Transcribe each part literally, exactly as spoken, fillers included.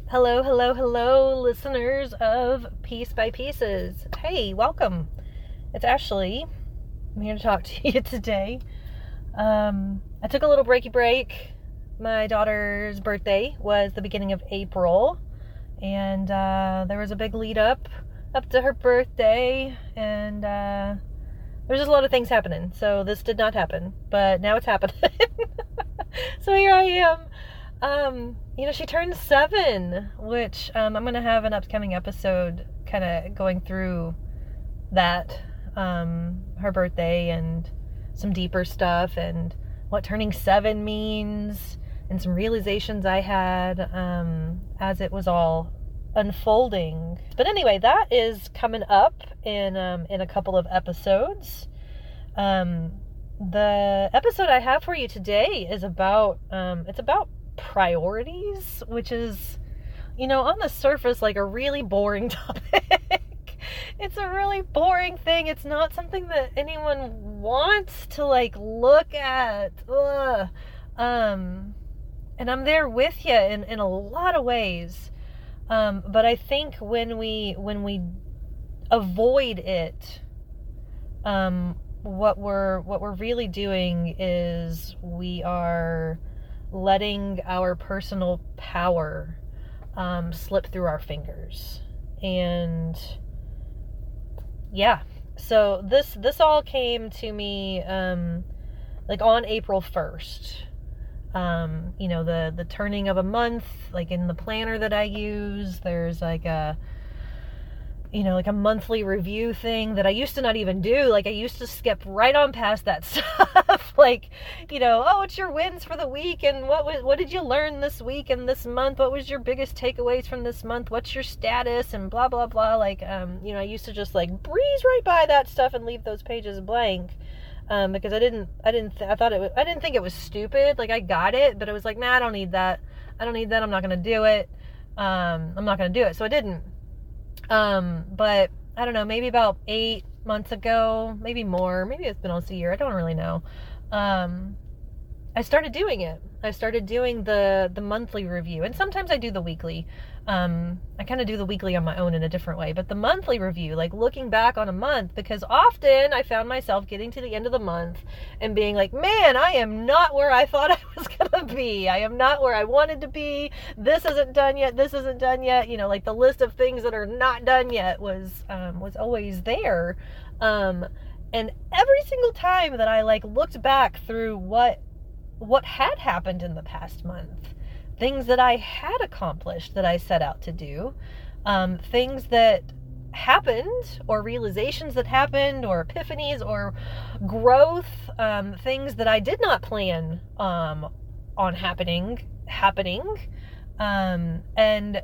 Hello, hello, hello, listeners of Piece by Pieces. Hey, welcome. It's Ashley. I'm here to talk to you today. Um, I took a little breaky break. My daughter's birthday was the beginning of April, and uh, there was a big lead up up to her birthday, and uh, there's just a lot of things happening. So this did not happen, but now it's happening. So here I am. Um, you know, she turned seven, which um, I'm going to have an upcoming episode kind of going through that, um, her birthday and some deeper stuff and what turning seven means and some realizations I had um, as it was all unfolding. But anyway, that is coming up in um, in a couple of episodes. Um, the episode I have for you today is about um, it's about priorities, which is, you know, on the surface, like a really boring topic. It's a really boring thing. It's not something that anyone wants to like look at. Ugh. Um, and I'm there with you in, in a lot of ways. Um, but I think when we, when we avoid it, um, what we're, what we're really doing is we are letting our personal power um, slip through our fingers. And yeah, so this this all came to me um, like on April first. Um, you know, the the turning of a month, like in the planner that I use, there's like a you know, like a monthly review thing that I used to not even do. Like I used to skip right on past that stuff. Like, you know, oh, it's your wins for the week. And what was, what did you learn this week and this month? What was your biggest takeaways from this month? What's your status? And blah, blah, blah. Like, um, you know, I used to just like breeze right by that stuff and leave those pages blank. Um, because I didn't, I didn't, th- I thought it was, I didn't think it was stupid. Like I got it, but it was like, nah, I don't need that. I don't need that. I'm not going to do it. Um, I'm not going to do it. So I didn't. Um, but I don't know, maybe about eight months ago, maybe more, maybe it's been almost a year. I don't really know. Um, I started doing it. I started doing the, the monthly review, and sometimes I do the weekly. Um, I kind of do the weekly on my own in a different way, but the monthly review, like looking back on a month, because often I found myself getting to the end of the month and being like, man, I am not where I thought I was going to be. I am not where I wanted to be. This isn't done yet. This isn't done yet. You know, like the list of things that are not done yet was, um, was always there. Um, and every single time that I like looked back through what, what had happened in the past month, things that I had accomplished that I set out to do, um, things that happened or realizations that happened or epiphanies or growth, um, things that I did not plan um, on happening, happening, um, and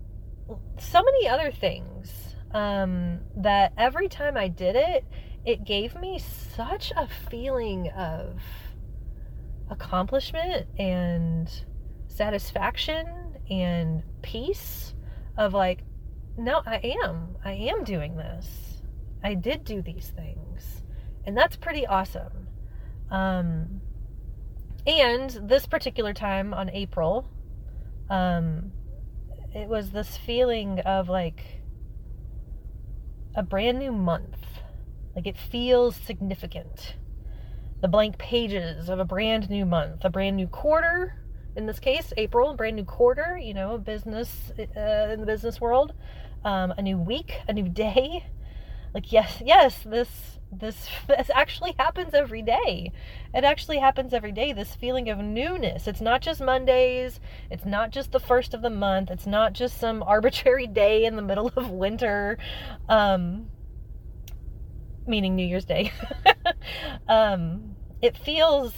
so many other things um, that every time I did it, it gave me such a feeling of accomplishment and satisfaction and peace of like, no, I am, I am doing this. I did do these things. And that's pretty awesome. Um, and this particular time on April, um, it was this feeling of like a brand new month. Like it feels significant. The blank pages of a brand new month, a brand new quarter, in this case, April, a brand new quarter, you know, business, uh, in the business world, um, a new week, a new day. Like, yes, yes, this, this, this actually happens every day. It actually happens every day, this feeling of newness. It's not just Mondays. It's not just the first of the month. It's not just some arbitrary day in the middle of winter, um, meaning New Year's Day. um, it feels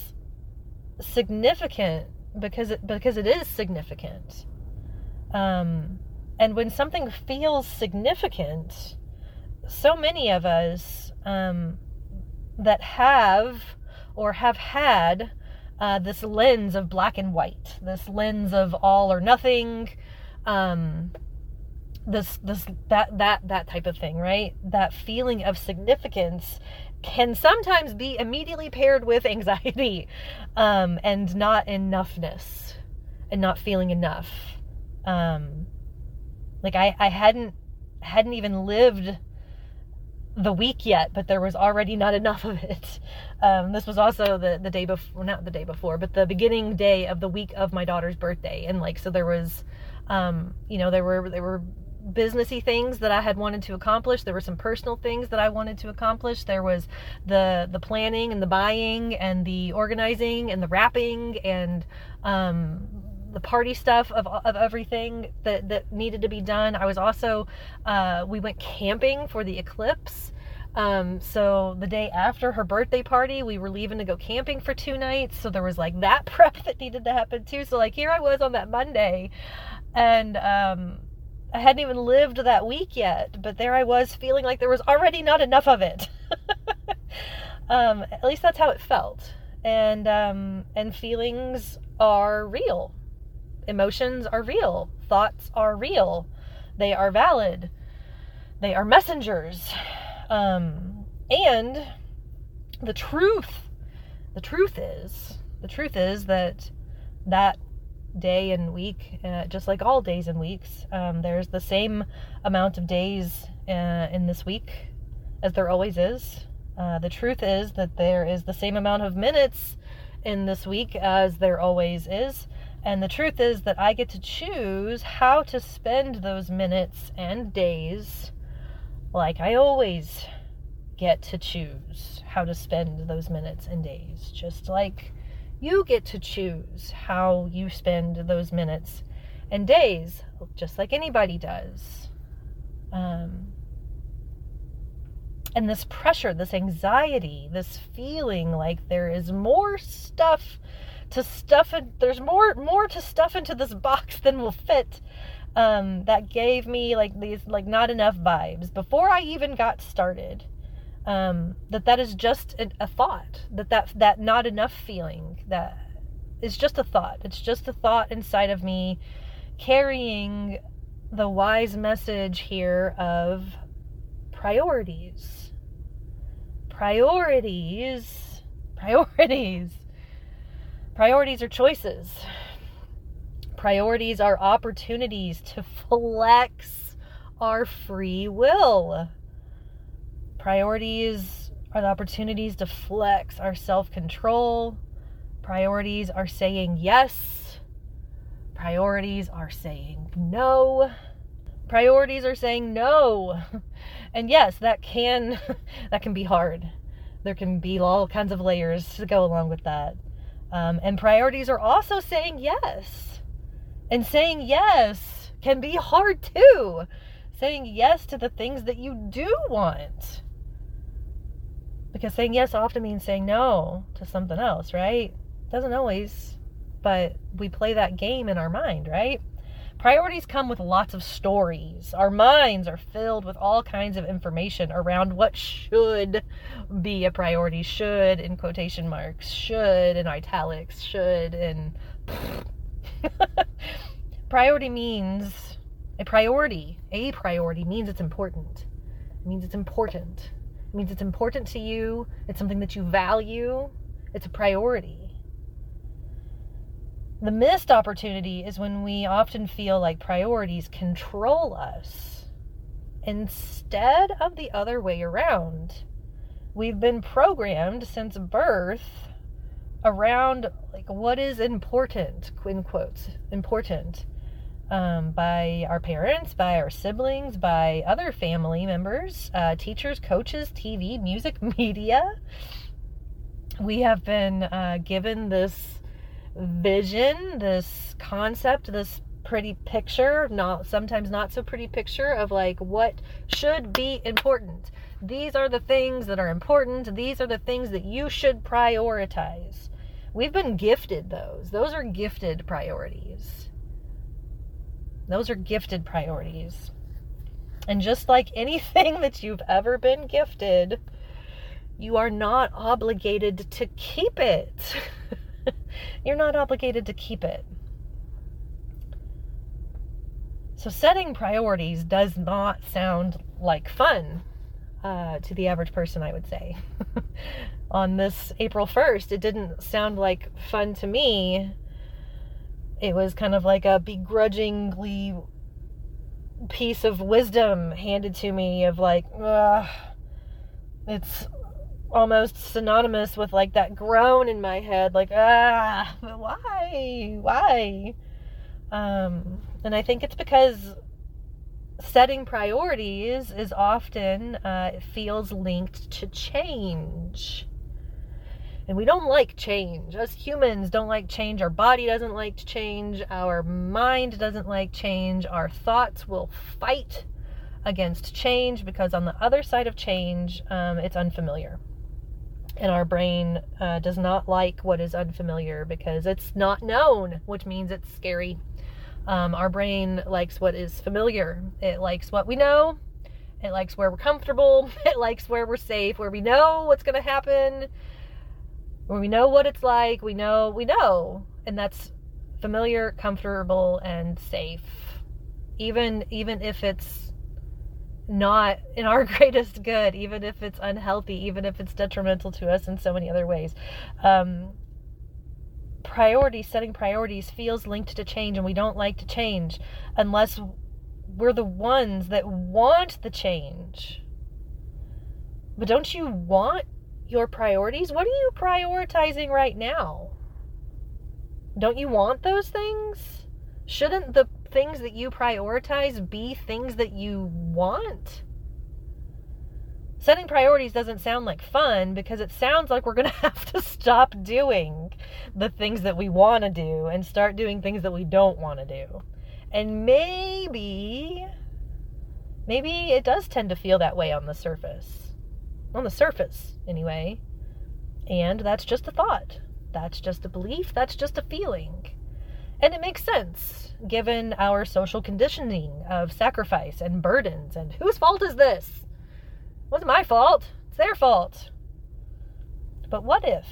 significant because it, because it is significant. Um, and when something feels significant, so many of us, um, that have, or have had, uh, this lens of black and white, this lens of all or nothing, um, this, this, that, that, that type of thing, right? That feeling of significance can sometimes be immediately paired with anxiety, um, and not enoughness, and not feeling enough. Um, like I, I hadn't, hadn't even lived the week yet, but there was already not enough of it. Um, this was also the, the day before, not the day before, but the beginning day of the week of my daughter's birthday. And like, so there was, um, you know, there were, there were businessy things that I had wanted to accomplish. There were some personal things that I wanted to accomplish. There was the, the planning and the buying and the organizing and the wrapping and, um, the party stuff of, of everything that, that needed to be done. I was also, uh, we went camping for the eclipse. Um, so the day after her birthday party, we were leaving to go camping for two nights. So there was like that prep that needed to happen too. So like here I was on that Monday and, um, I hadn't even lived that week yet, but there I was feeling like there was already not enough of it. um, at least that's how it felt. And, um, and feelings are real. Emotions are real. Thoughts are real. They are valid. They are messengers. Um, and the truth, the truth is, the truth is that that day and week, uh, just like all days and weeks, um, there's the same amount of days uh, in this week as there always is. Uh, the truth is that there is the same amount of minutes in this week as there always is. And the truth is that I get to choose how to spend those minutes and days like I always get to choose how to spend those minutes and days. Just like you get to choose how you spend those minutes and days, just like anybody does. Um, and this pressure, this anxiety, this feeling like there is more stuff to stuff in, there's more more to stuff into this box than will fit. Um, that gave me like these like not enough vibes before I even got started. Um, that that is just a, a thought. That that that not enough feeling that is just a thought. It's just a thought inside of me, carrying the wise message here of priorities. Priorities. Priorities. Priorities are choices. Priorities are opportunities to flex our free will. Priorities are the opportunities to flex our self-control. Priorities are saying yes. Priorities are saying no. Priorities are saying no. And yes, that can that can be hard. There can be all kinds of layers to go along with that. Um, and priorities are also saying yes. And saying yes can be hard too. Saying yes to the things that you do want. Because saying yes often means saying no to something else, right? Doesn't always, but we play that game in our mind, right? Priorities come with lots of stories. Our minds are filled with all kinds of information around what should be a priority. Should in quotation marks, should in italics, should in... Priority means, a priority, a priority means it's important. It means it's important. It means it's important to you. It's something that you value. It's a priority. The missed opportunity is when we often feel like priorities control us instead of the other way around. We've been programmed since birth around like what is important, in quotes, important, um, by our parents, by our siblings, by other family members, uh, teachers, coaches, T V, music, media. We have been uh, given this vision, this concept, this pretty picture, not sometimes not so pretty picture of like what should be important. These are the things that are important. These are the things that you should prioritize. We've been gifted those. Those are gifted priorities. Those are gifted priorities. And just like anything that you've ever been gifted, you are not obligated to keep it. You're not obligated to keep it. So setting priorities does not sound like fun uh, to the average person, I would say. On this April first, it didn't sound like fun to me. it was kind of like a begrudgingly piece of wisdom handed to me of like, ugh, it's almost synonymous with like that groan in my head, like, ah, why, why? Um, and I think it's because setting priorities is often, uh, it feels linked to change. And we don't like change. Us humans don't like change. Our body doesn't like change. Our mind doesn't like change. Our thoughts will fight against change because on the other side of change, um, it's unfamiliar. And our brain uh, does not like what is unfamiliar because it's not known, which means it's scary. Um, our brain likes what is familiar. It likes what we know. It likes where we're comfortable. It likes where we're safe, where we know what's going to happen, where we know what it's like. We know, we know. And that's familiar, comfortable, and safe. Even, even if it's not in our greatest good, even if it's unhealthy, even if it's detrimental to us in so many other ways. Um, priorities, setting priorities feels linked to change, and we don't like to change unless we're the ones that want the change. But don't you want your priorities? What are you prioritizing right now? Don't you want those things? Shouldn't the things that you prioritize be things that you want? Setting priorities doesn't sound like fun because it sounds like we're going to have to stop doing the things that we want to do and start doing things that we don't want to do. And maybe, maybe it does tend to feel that way on the surface. On the surface, anyway. And that's just a thought. That's just a belief. That's just a feeling. And it makes sense, given our social conditioning of sacrifice and burdens. And whose fault is this? It wasn't my fault. It's their fault. But what if?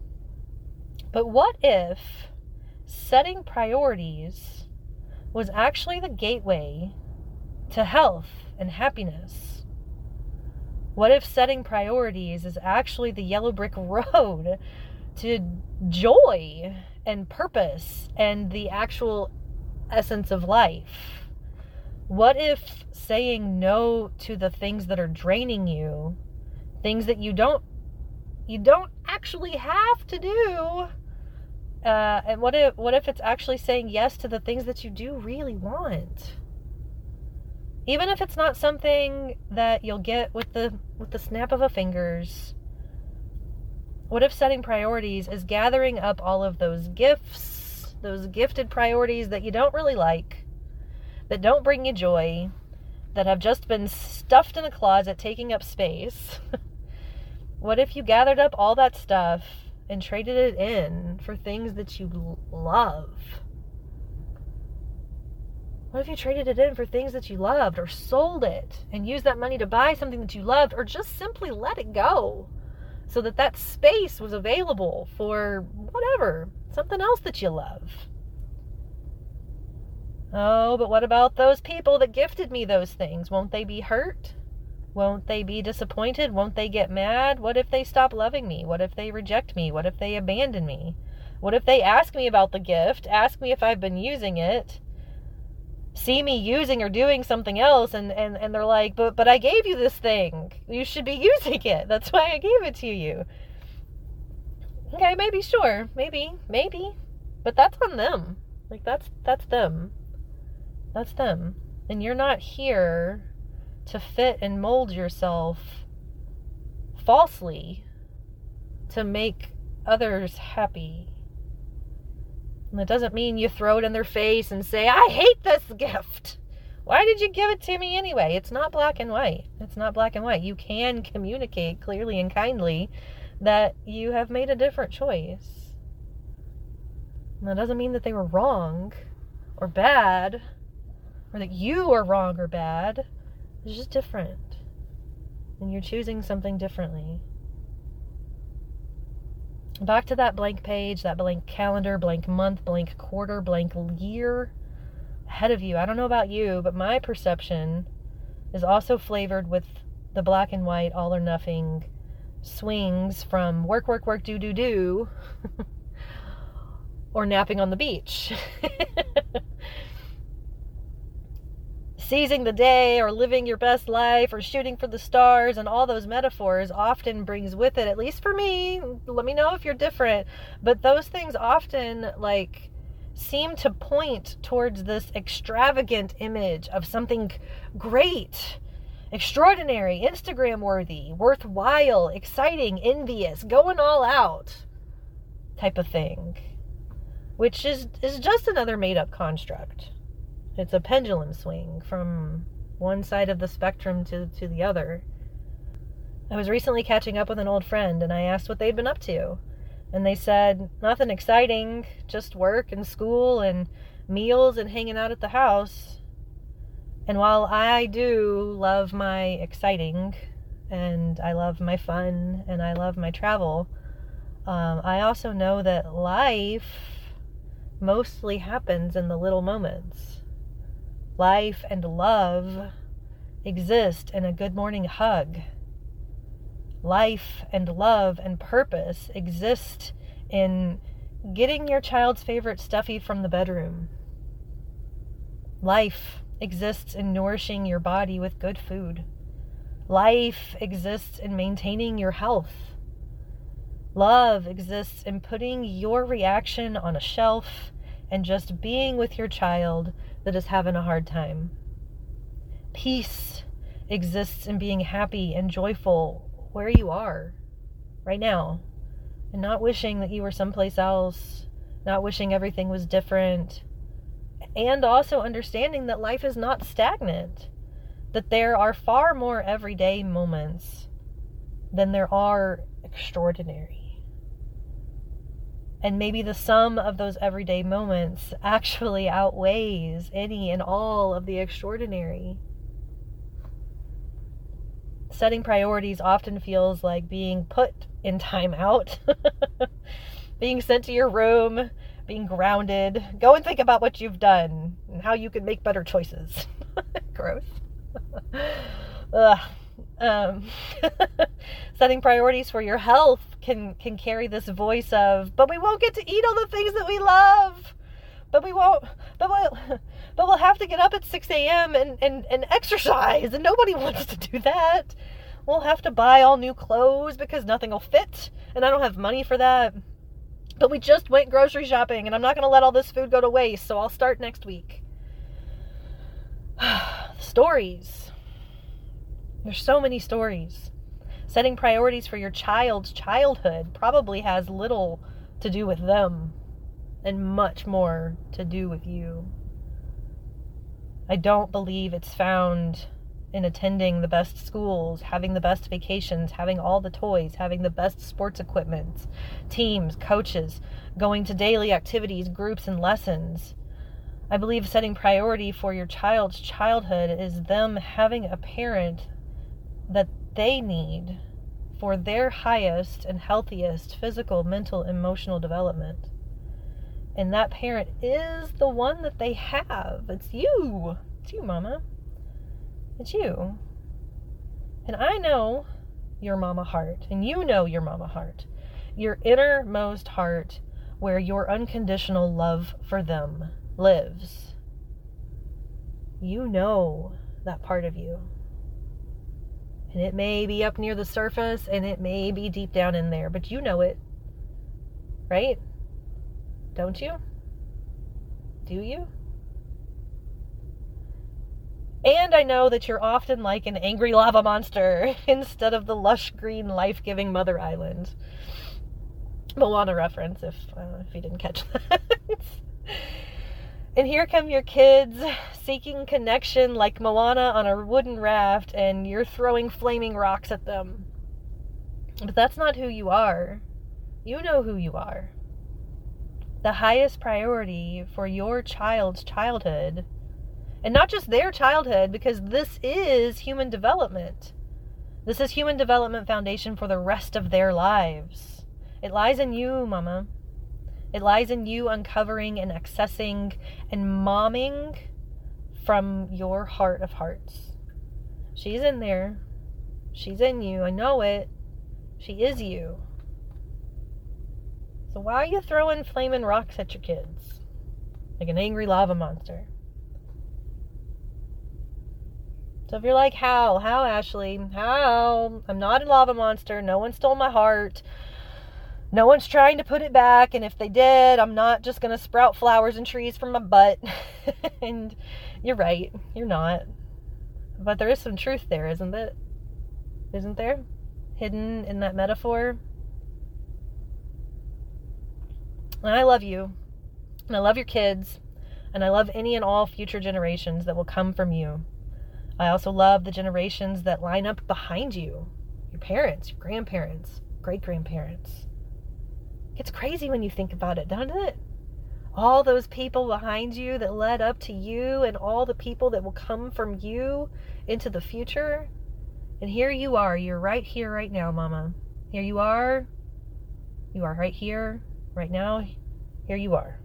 But what if setting priorities was actually the gateway to health and happiness? What if setting priorities is actually the yellow brick road to joy and purpose and the actual essence of life? What if saying no to the things that are draining you, things that you don't you don't actually have to do, uh, and what if what if it's actually saying yes to the things that you do really want? Even if it's not something that you'll get with the with the snap of a fingers. What if setting priorities is gathering up all of those gifts, those gifted priorities that you don't really like, that don't bring you joy, that have just been stuffed in a closet taking up space? What if you gathered up all that stuff and traded it in for things that you love? What if you traded it in for things that you loved, or sold it and used that money to buy something that you loved, or just simply let it go so that that space was available for whatever, something else that you love? Oh, but what about those people that gifted me those things? Won't they be hurt? Won't they be disappointed? Won't they get mad? What if they stop loving me? What if they reject me? What if they abandon me? What if they ask me about the gift, ask me if I've been using it, see me using or doing something else, and, and, and they're like, but but I gave you this thing. You should be using it. That's why I gave it to you. Okay, maybe, sure. Maybe, maybe. But that's on them. Like, that's that's them. That's them. And you're not here to fit and mold yourself falsely to make others happy. And that doesn't mean you throw it in their face and say, I hate this gift. Why did you give it to me anyway? It's not black and white. It's not black and white. You can communicate clearly and kindly that you have made a different choice. And that doesn't mean that they were wrong or bad, or that you are wrong or bad. It's just different. And you're choosing something differently. Back to that blank page, that blank calendar, blank month, blank quarter, blank year ahead of you. I don't know about you, but my perception is also flavored with the black and white, all or nothing swings from work, work, work, do, do, do, or napping on the beach. Seizing the day or living your best life or shooting for the stars and all those metaphors often brings with it, at least for me, let me know if you're different, but those things often like seem to point towards this extravagant image of something great, extraordinary, Instagram worthy, worthwhile, exciting, envious, going all out type of thing, which is is just another made up construct. It's a pendulum swing from one side of the spectrum to, to the other. I was recently catching up with an old friend, and I asked what they'd been up to. And they said, nothing exciting, just work and school and meals and hanging out at the house. And while I do love my exciting, and I love my fun, and I love my travel, um, I also know that life mostly happens in the little moments. Life and love exist in a good morning hug. Life and love and purpose exist in getting your child's favorite stuffy from the bedroom. Life exists in nourishing your body with good food. Life exists in maintaining your health. Love exists in putting your reaction on a shelf and just being with your child that is having a hard time. Peace exists in being happy and joyful where you are right now, and not wishing that you were someplace else, not wishing everything was different, and also understanding that life is not stagnant, that there are far more everyday moments than there are extraordinary. And maybe the sum of those everyday moments actually outweighs any and all of the extraordinary. Setting priorities often feels like being put in timeout, being sent to your room, being grounded. Go and think about what you've done and how you can make better choices. Gross. Ugh. Um, setting priorities for your health can can carry this voice of, but we won't get to eat all the things that we love, but we won't, but we'll, but we'll have to get up at six a.m. and, and, and exercise, and nobody wants to do that. We'll have to buy all new clothes because nothing will fit, and I don't have money for that. But we just went grocery shopping, and I'm not going to let all this food go to waste, so I'll start next week. Stories. There's so many stories. Setting priorities for your child's childhood probably has little to do with them and much more to do with you. I don't believe it's found in attending the best schools, having the best vacations, having all the toys, having the best sports equipment, teams, coaches, going to daily activities, groups, and lessons. I believe setting priority for your child's childhood is them having a parent that they need for their highest and healthiest physical, mental, emotional development. And that parent is the one that they have. It's you. It's you, Mama. It's you. And I know your mama heart, and you know your mama heart. Your innermost heart where your unconditional love for them lives. You know that part of you. And it may be up near the surface, and it may be deep down in there, but you know it. Right? Don't you? Do you? And I know that you're often like an angry lava monster instead of the lush green life-giving Mother Island. Moana reference, if, uh, if you didn't catch that. And here come your kids seeking connection like Moana on a wooden raft, and you're throwing flaming rocks at them. But that's not who you are. You know who you are. The highest priority for your child's childhood, and not just their childhood, because this is human development. This is human development foundation for the rest of their lives. It lies in you, Mama. It lies in you uncovering and accessing and momming from your heart of hearts. She's in there. She's in you. I know it. She is you. So why are you throwing flaming rocks at your kids? Like an angry lava monster. So if you're like, how? How, Ashley? How? I'm not a lava monster. No one stole my heart. No one's trying to put it back. And if they did, I'm not just going to sprout flowers and trees from my butt. And you're right. You're not. But there is some truth there, isn't it? Isn't there? Hidden in that metaphor. And I love you. And I love your kids. And I love any and all future generations that will come from you. I also love the generations that line up behind you. Your parents, your grandparents, great-grandparents. It's crazy when you think about it, doesn't it? All those people behind you that led up to you and all the people that will come from you into the future. And here you are. You're right here, right now, Mama. Here you are. You are right here, right now. Here you are.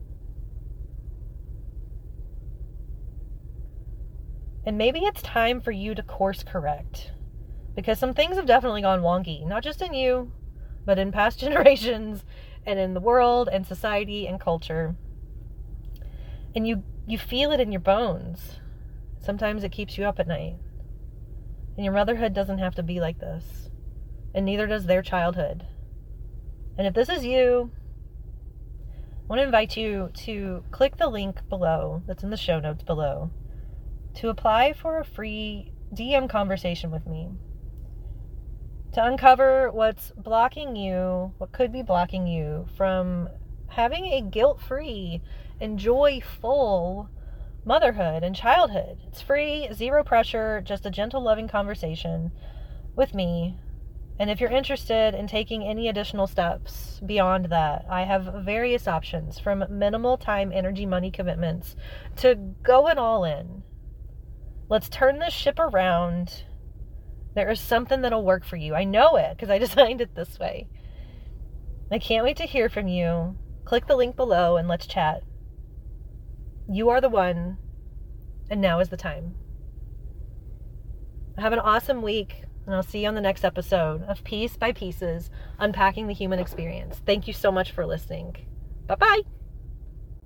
And maybe it's time for you to course correct. Because some things have definitely gone wonky. Not just in you, but in past generations and in the world and society and culture. And you, you feel it in your bones. Sometimes it keeps you up at night. And your motherhood doesn't have to be like this. And neither does their childhood. And if this is you, I want to invite you to click the link below, that's in the show notes below, to apply for a free D M conversation with me. To uncover what's blocking you, what could be blocking you from having a guilt-free and joyful motherhood and childhood. It's free, zero pressure, just a gentle, loving conversation with me. And if you're interested in taking any additional steps beyond that, I have various options, from minimal time, energy, money commitments to going all in. Let's turn this ship around. There is something that'll work for you. I know it because I designed it this way. I can't wait to hear from you. Click the link below and let's chat. You are the one, and now is the time. Have an awesome week, and I'll see you on the next episode of Piece by Pieces, Unpacking the Human Experience. Thank you so much for listening. Bye-bye.